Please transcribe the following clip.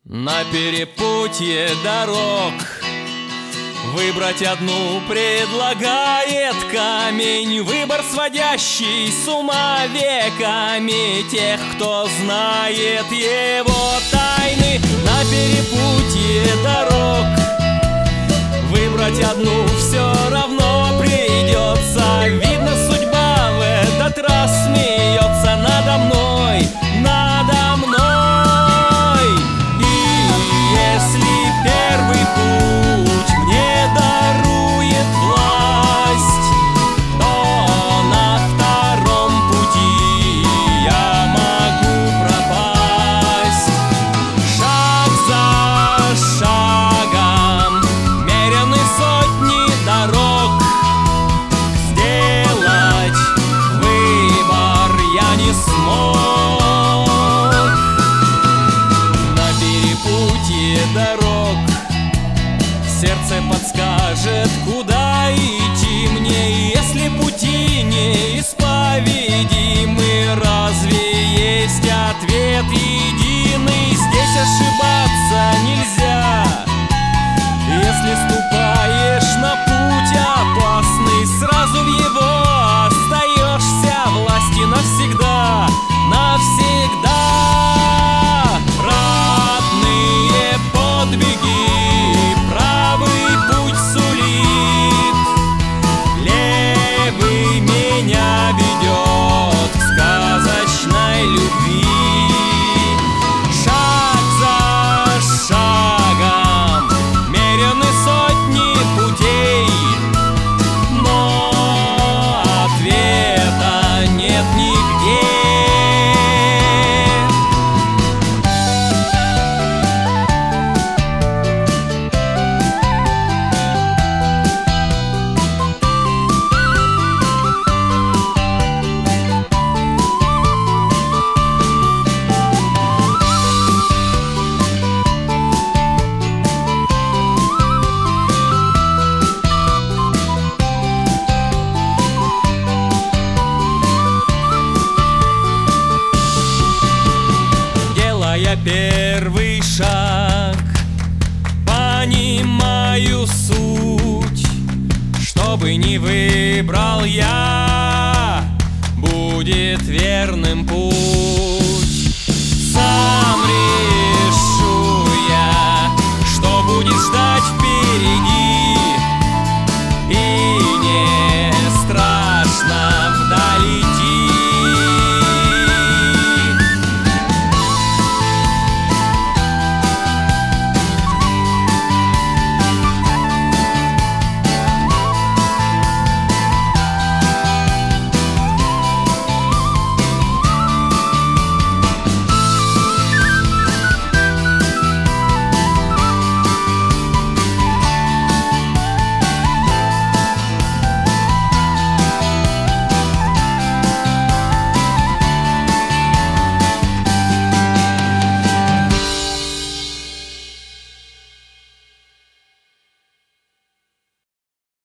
На перепутье дорог выбрать одну предлагает камень. Выбор, сводящий с ума веками тех, кто знает его тайны. На перепутье дорог выбрать одну все равно придется. Видно, судьба в этот раз смеется надо мной, надо мной. И если первый путь мне дарует власть, то на втором пути я могу пропасть. Шаг за шагом мерены сотни дорог. Сделать выбор я не смог. На перепутье дорог сердце подскажет, куда идти мне. Если пути неисповедимы, разве есть ответ единый? Здесь ошибаться нельзя. Если ступаешь на путь опасный, сразу в его остаешься. Власти навсегда, навсегда. Ратные подвиги правый путь сулит, левый меня ведет к сказочной любви. Шаг за шагом мерены сотни путей, но ответа нет нигде. Делая первый шаг, понимаю суть. Что бы ни выбрал я, будет верным путь.